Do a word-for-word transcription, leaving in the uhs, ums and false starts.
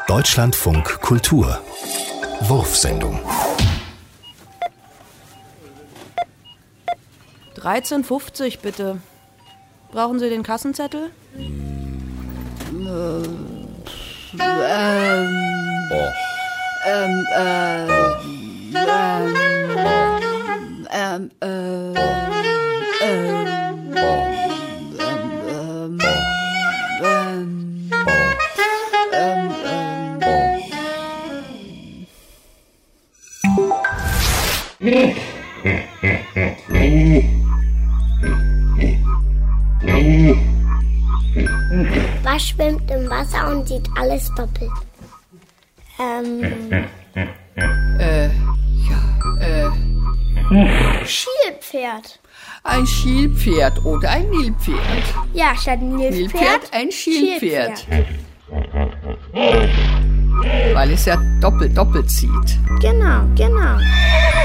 Deutschlandfunk Kultur. Wurfsendung. dreizehn fünfzig bitte. Brauchen Sie den Kassenzettel? Ähm, oh. ähm, äh, ähm, ähm, äh, ähm, oh. ähm, ähm, ähm, ähm, Was schwimmt im Wasser und sieht alles doppelt? Ähm. Äh, ja, äh. Schielpferd. Ein Schielpferd oder ein Nilpferd. Ja, statt Nilpferd. Nilpferd, ein Schielpferd. Schielpferd. Weil es ja doppelt, doppelt zieht. Genau, genau.